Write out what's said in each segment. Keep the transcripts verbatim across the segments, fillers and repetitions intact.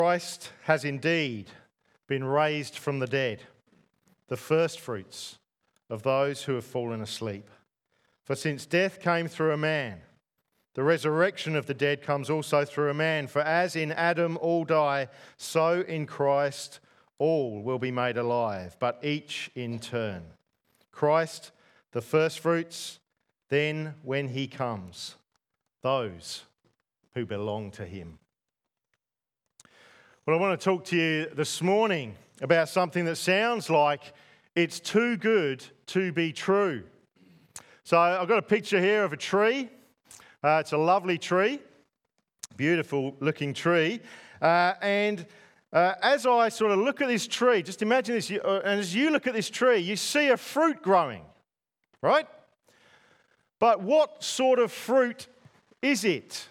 Christ has indeed been raised from the dead, the firstfruits of those who have fallen asleep. For since death came through a man, the resurrection of the dead comes also through a man. For as in Adam all die, so in Christ all will be made alive, but each in turn. Christ, the firstfruits, then when he comes, those who belong to him. Well, I want to talk to you this morning about something that sounds like it's too good to be true. So I've got a picture here of a tree. Uh, it's a lovely tree, beautiful looking tree. Uh, and uh, as I sort of look at this tree, just imagine this, uh, and as you look at this tree, you see a fruit growing, right? But what sort of fruit is it?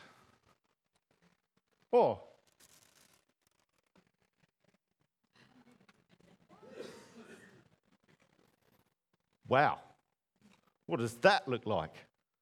Oh, wow. What does that look like?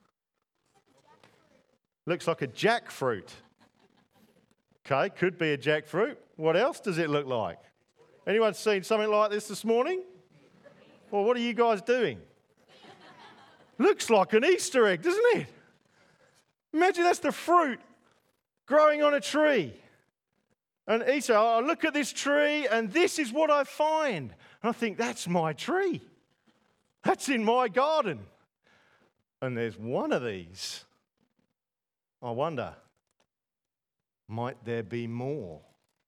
Looks like a jackfruit. Okay, could be a jackfruit. What else does it look like? Anyone seen something like this this morning? Well, what are you guys doing? Looks like an Easter egg, doesn't it? Imagine that's the fruit growing on a tree. And Easter, I look at this tree and this is what I find. And I think, that's my tree. That's in my garden. And there's one of these. I wonder, might there be more?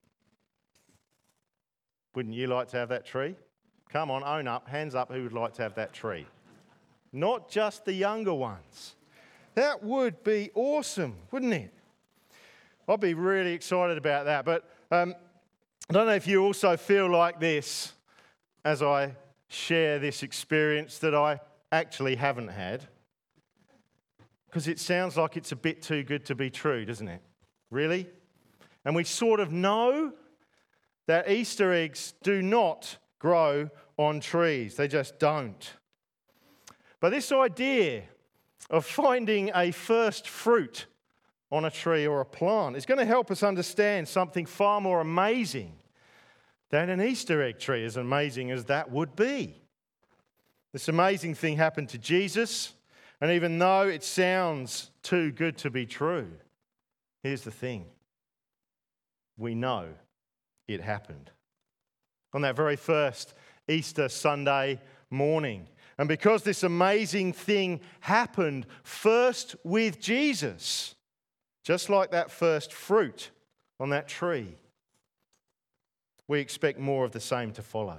Wouldn't you like to have that tree? Come on, own up, hands up, who would like to have that tree? Not just the younger ones. That would be awesome, wouldn't it? I'd be really excited about that. But um, I don't know if you also feel like this as I share this experience that I actually haven't had. Because it sounds like it's a bit too good to be true, doesn't it? Really? And we sort of know that Easter eggs do not grow on trees. They just don't. But this idea of finding a first fruit on a tree or a plant is going to help us understand something far more amazing than an Easter egg tree, as amazing as that would be. This amazing thing happened to Jesus. And even though it sounds too good to be true, here's the thing. We know it happened. On that very first Easter Sunday morning. And because this amazing thing happened first with Jesus, just like that first fruit on that tree, we expect more of the same to follow.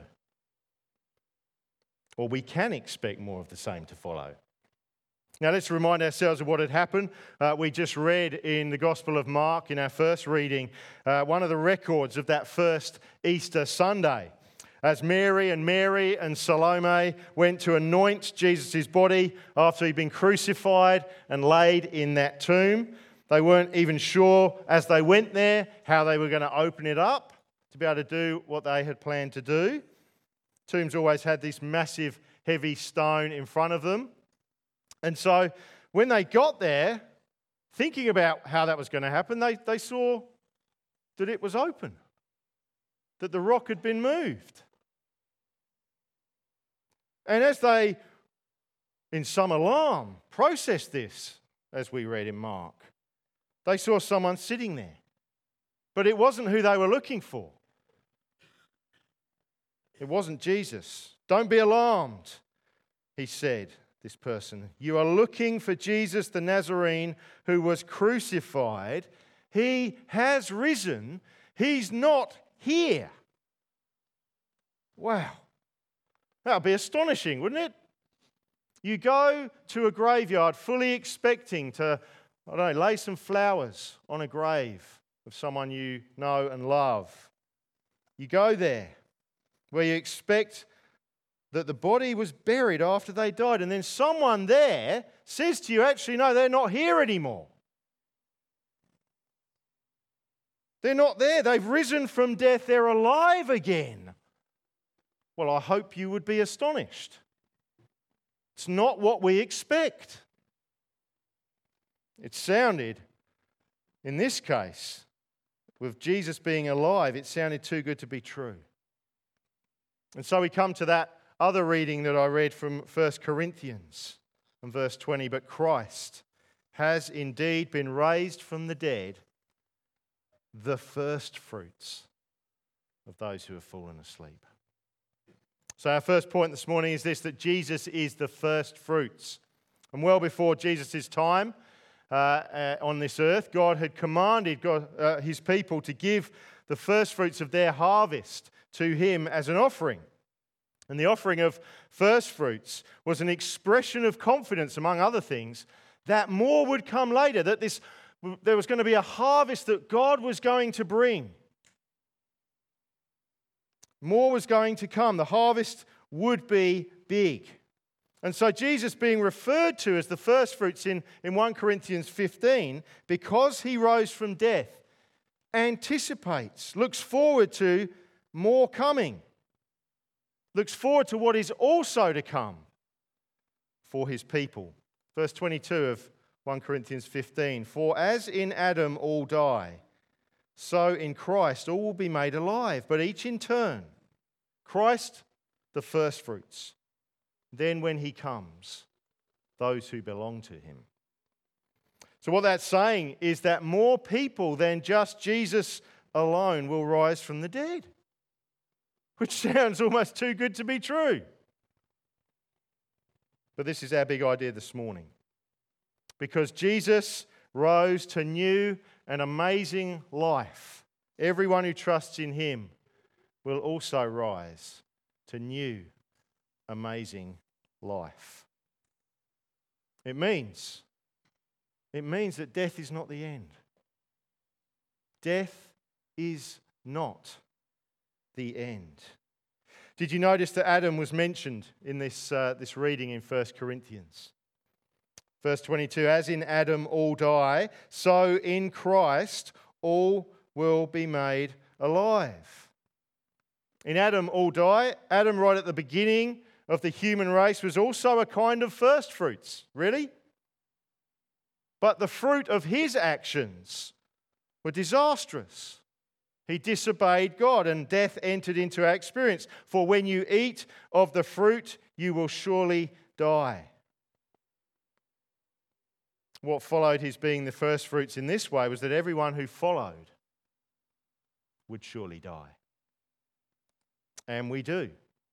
Or we can expect more of the same to follow. Now, let's remind ourselves of what had happened. Uh, we just read in the Gospel of Mark, in our first reading, uh, one of the records of that first Easter Sunday. As Mary and Mary and Salome went to anoint Jesus' body after he'd been crucified and laid in that tomb. They weren't even sure as they went there how they were going to open it up to be able to do what they had planned to do. Tombs always had this massive, heavy stone in front of them. And so when they got there, thinking about how that was going to happen, they, they saw that it was open, that the rock had been moved. And as they, in some alarm, processed this, as we read in Mark, they saw someone sitting there. But it wasn't who they were looking for. It wasn't Jesus. Don't be alarmed, he said. This person, you are looking for Jesus the Nazarene who was crucified. He has risen. He's not here. Wow. That would be astonishing, wouldn't it? You go to a graveyard fully expecting to, I don't know, lay some flowers on a grave of someone you know and love. You go there where you expect that the body was buried after they died. And then someone there says to you, actually, no, they're not here anymore. They're not there. They've risen from death. They're alive again. Well, I hope you would be astonished. It's not what we expect. It sounded, in this case, with Jesus being alive, it sounded too good to be true. And so we come to that other reading that I read from First Corinthians and verse twenty. But Christ has indeed been raised from the dead, the first fruits of those who have fallen asleep. So our first point this morning is this, that Jesus is the first fruits. And well before Jesus' time uh, uh, on this earth, God had commanded God, uh, his people to give the first fruits of their harvest to him as an offering. And the offering of first fruits was an expression of confidence, among other things, that more would come later, that this, there was going to be a harvest that God was going to bring. More was going to come. The harvest would be big. And so Jesus being referred to as the first fruits in, in First Corinthians fifteen, because he rose from death, anticipates, looks forward to more coming. Looks forward to what is also to come for his people. Verse twenty-two of First Corinthians fifteen, for as in Adam all die, so in Christ all will be made alive, but each in turn. Christ, the first fruits. Then when he comes, those who belong to him. So what that's saying is that more people than just Jesus alone will rise from the dead. Which sounds almost too good to be true. But this is our big idea this morning. Because Jesus rose to new and amazing life. Everyone who trusts in him will also rise to new, amazing life. It means, it means that death is not the end. Death is not the end. Did you notice that Adam was mentioned in this, uh, this reading in First Corinthians? Verse twenty-two, as in Adam all die, so in Christ all will be made alive. In Adam all die. Adam, right at the beginning of the human race, was also a kind of first fruits. Really? But the fruit of his actions were disastrous. He disobeyed God, and death entered into our experience. For when you eat of the fruit, you will surely die. What followed his being the first fruits in this way was that everyone who followed would surely die. And we do.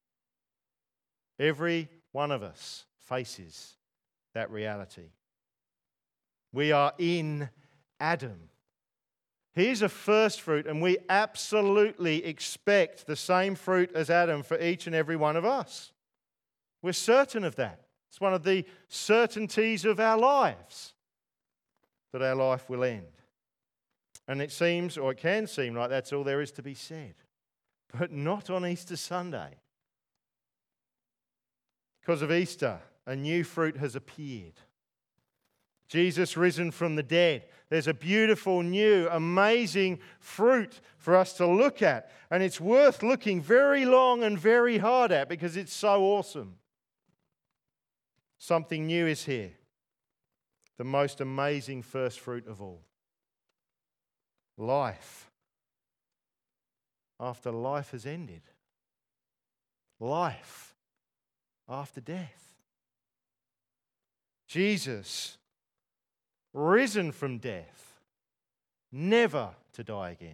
Every one of us faces that reality. We are in Adam. He is a first fruit, and we absolutely expect the same fruit as Adam for each and every one of us. We're certain of that. It's one of the certainties of our lives, that our life will end. And it seems, or it can seem like that's all there is to be said. But not on Easter Sunday. Because of Easter, a new fruit has appeared. Jesus risen from the dead. There's a beautiful, new, amazing fruit for us to look at. And it's worth looking very long and very hard at because it's so awesome. Something new is here. The most amazing first fruit of all. Life. After life has ended. Life after death. Jesus, risen from death, never to die again.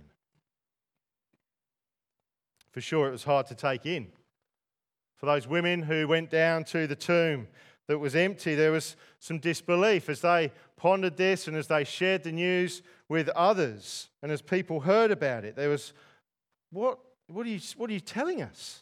For sure, it was hard to take in. For those women who went down to the tomb that was empty, there was some disbelief as they pondered this and as they shared the news with others. And as people heard about it, there was, what, what, are you, what are you telling us?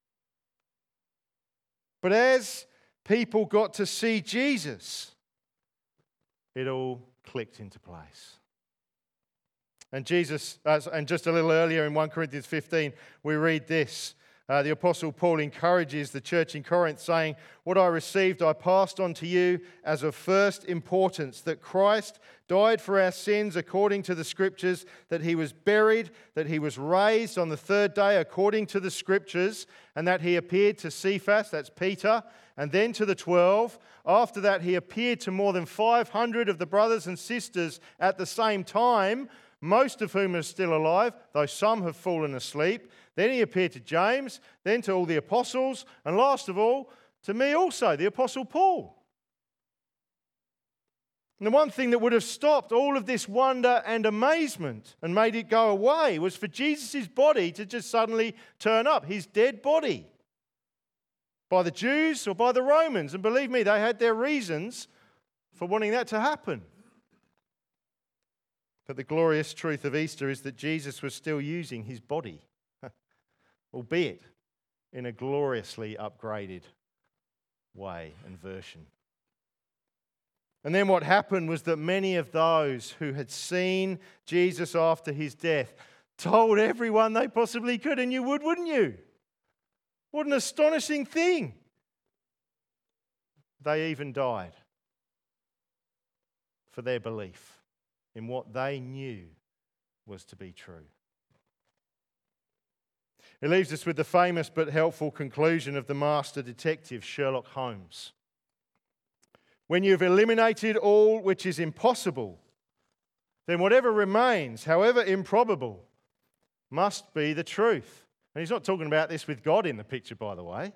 But as people got to see Jesus, it all clicked into place. And Jesus, uh, and just a little earlier in First Corinthians fifteen, we read this. Uh, the Apostle Paul encourages the church in Corinth, saying, what I received I passed on to you as of first importance, that Christ died for our sins according to the Scriptures, that he was buried, that he was raised on the third day according to the Scriptures, and that he appeared to Cephas, that's Peter, and then to the twelve. After that he appeared to more than five hundred of the brothers and sisters at the same time, most of whom are still alive, though some have fallen asleep. Then he appeared to James, then to all the apostles, and last of all, to me also, the Apostle Paul. And the one thing that would have stopped all of this wonder and amazement and made it go away was for Jesus' body to just suddenly turn up, his dead body, by the Jews or by the Romans. And believe me, they had their reasons for wanting that to happen. But the glorious truth of Easter is that Jesus was still using his body, albeit in a gloriously upgraded way and version. And then what happened was that many of those who had seen Jesus after his death told everyone they possibly could, and you would, wouldn't you? What an astonishing thing. They even died for their belief in what they knew was to be true. It leaves us with the famous but helpful conclusion of the master detective Sherlock Holmes. When you've eliminated all which is impossible, then whatever remains, however improbable, must be the truth. And he's not talking about this with God in the picture, by the way.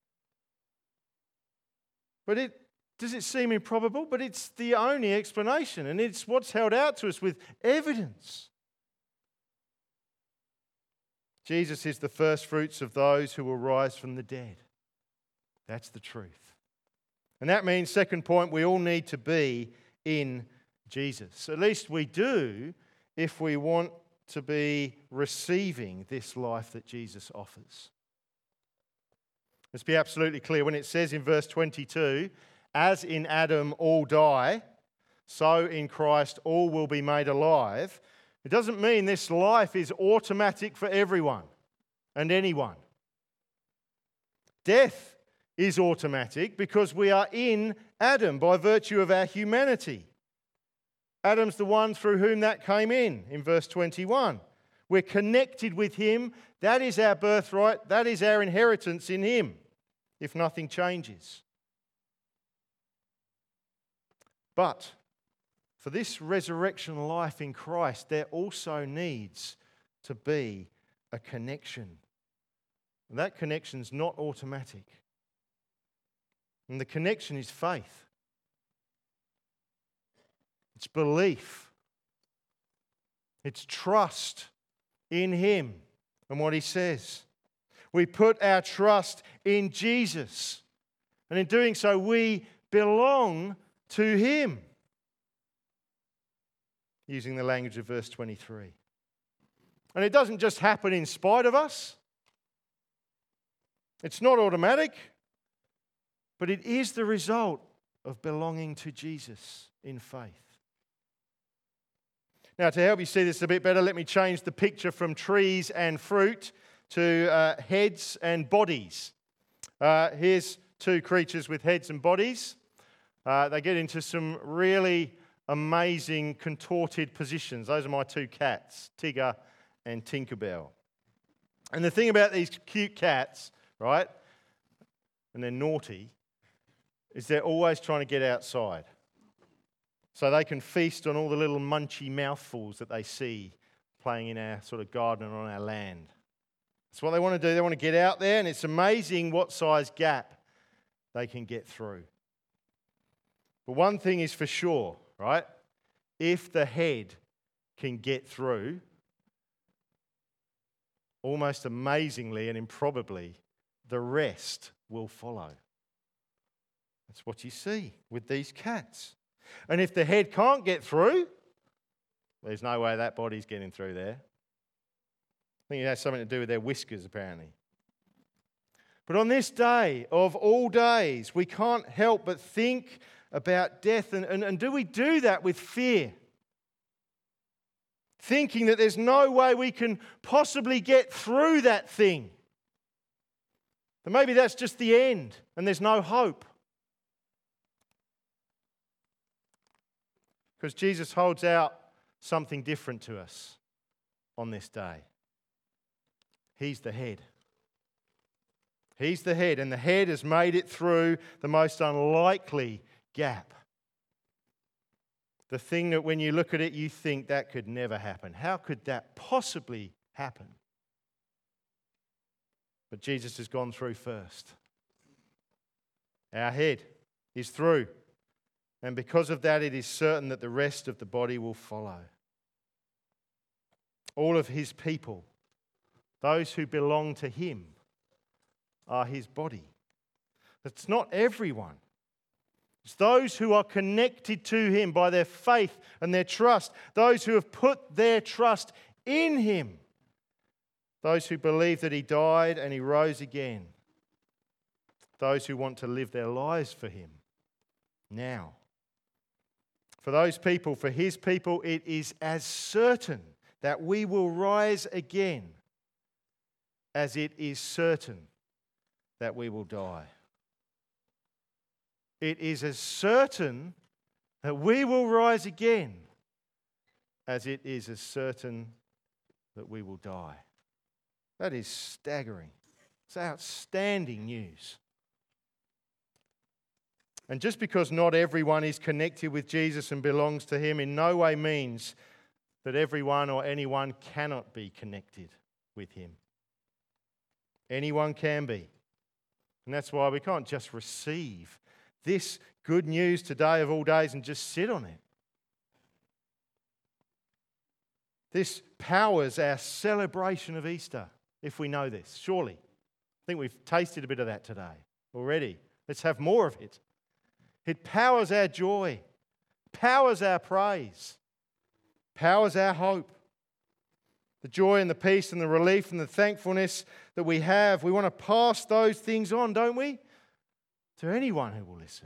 But it does it seem improbable? But it's the only explanation, and it's what's held out to us with evidence. Jesus is the first fruits of those who will rise from the dead. That's the truth. And that means, second point, we all need to be in Jesus. At least we do if we want to be receiving this life that Jesus offers. Let's be absolutely clear. When it says in verse twenty-two, as in Adam all die, so in Christ all will be made alive, it doesn't mean this life is automatic for everyone and anyone. Death is automatic because we are in Adam by virtue of our humanity. Adam's the one through whom that came in, in verse twenty-one. We're connected with him. That is our birthright. That is our inheritance in him, if nothing changes. But for this resurrection life in Christ, there also needs to be a connection. And that connection's not automatic. And the connection is faith. It's belief. It's trust in him and what he says. We put our trust in Jesus. And in doing so, we belong to him. Using the language of verse twenty-three. And it doesn't just happen in spite of us. It's not automatic. But it is the result of belonging to Jesus in faith. Now, to help you see this a bit better, let me change the picture from trees and fruit to uh, heads and bodies. Uh, here's two creatures with heads and bodies. Uh, they get into some really amazing contorted positions. Those are my two cats, Tigger and Tinkerbell. And the thing about these cute cats, right, and they're naughty, is they're always trying to get outside. So they can feast on all the little munchy mouthfuls that they see playing in our sort of garden and on our land. That's what they want to do. They want to get out there, and it's amazing what size gap they can get through. But one thing is for sure, right? If the head can get through, almost amazingly and improbably, the rest will follow. That's what you see with these cats. And if the head can't get through, there's no way that body's getting through there. I think it has something to do with their whiskers, apparently. But on this day of all days, we can't help but think about death. And, and, and do we do that with fear? Thinking that there's no way we can possibly get through that thing. That maybe that's just the end and there's no hope. Because Jesus holds out something different to us on this day. He's the head. He's the head, and the head has made it through the most unlikely gap. The thing that when you look at it, you think that could never happen. How could that possibly happen? But Jesus has gone through first. Our head is through. And because of that, it is certain that the rest of the body will follow. All of his people, those who belong to him, are his body. It's not everyone. It's those who are connected to him by their faith and their trust. Those who have put their trust in him. Those who believe that he died and he rose again. Those who want to live their lives for him now. For those people, for his people, it is as certain that we will rise again as it is certain that we will die. It is as certain that we will rise again as it is as certain that we will die. That is staggering. It's outstanding news. And just because not everyone is connected with Jesus and belongs to him in no way means that everyone or anyone cannot be connected with him. Anyone can be. And that's why we can't just receive this good news today of all days and just sit on it. This powers our celebration of Easter, if we know this, surely. I think we've tasted a bit of that today already. Let's have more of it. It powers our joy, powers our praise, powers our hope. The joy and the peace and the relief and the thankfulness that we have, we want to pass those things on, don't we? To anyone who will listen.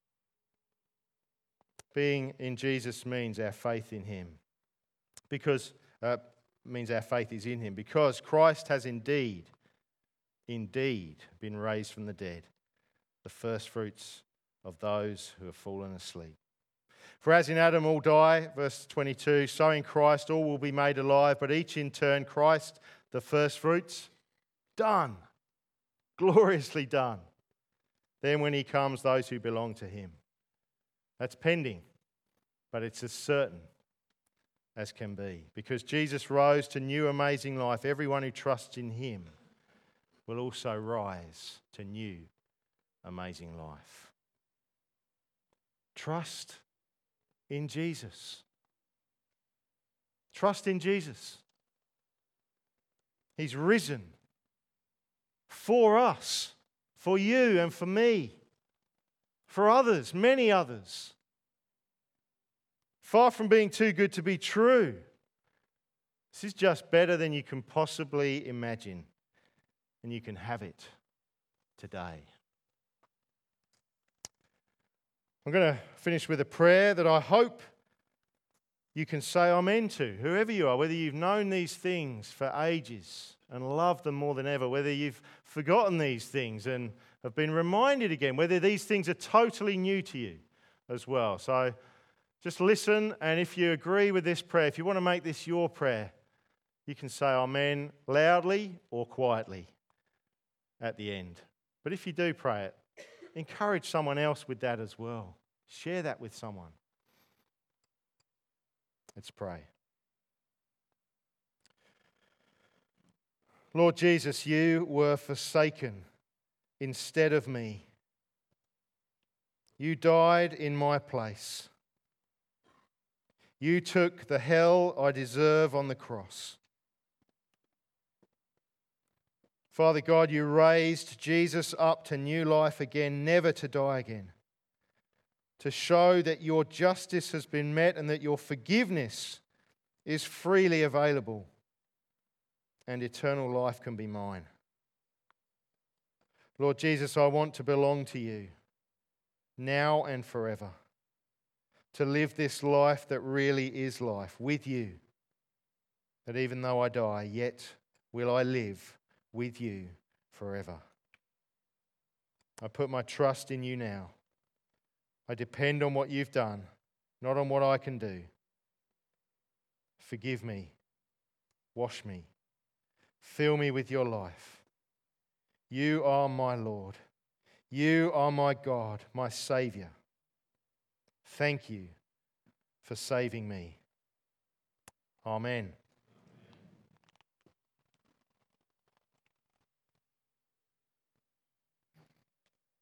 Being in Jesus means our faith in him. Because, uh, means our faith is in him. Because Christ has indeed, indeed been raised from the dead. The first fruits of those who have fallen asleep. For as in Adam all die, verse twenty-two, so in Christ all will be made alive, but each in turn, Christ, the first fruits, done, gloriously done. Then when he comes, those who belong to him. That's pending, but it's as certain as can be. Because Jesus rose to new amazing life, everyone who trusts in him will also rise to new amazing life. Trust in Jesus. Trust in Jesus. He's risen for us, for you and for me, for others, many others. Far from being too good to be true. This is just better than you can possibly imagine, and you can have it today. I'm going to finish with a prayer that I hope you can say amen to, whoever you are, whether you've known these things for ages and loved them more than ever, whether you've forgotten these things and have been reminded again, whether these things are totally new to you as well. So just listen, and if you agree with this prayer, if you want to make this your prayer, you can say amen loudly or quietly at the end. But if you do pray it, encourage someone else with that as well. Share that with someone. Let's pray. Lord Jesus, you were forsaken instead of me. You died in my place. You took the hell I deserve on the cross. Father God, you raised Jesus up to new life again, never to die again, to show that your justice has been met and that your forgiveness is freely available and eternal life can be mine. Lord Jesus, I want to belong to you now and forever, to live this life that really is life with you, that even though I die, yet will I live with you forever. I put my trust in you now. I depend on what you've done, not on what I can do. Forgive me. Wash me. Fill me with your life. You are my Lord. You are my God, my Saviour. Thank you for saving me. Amen.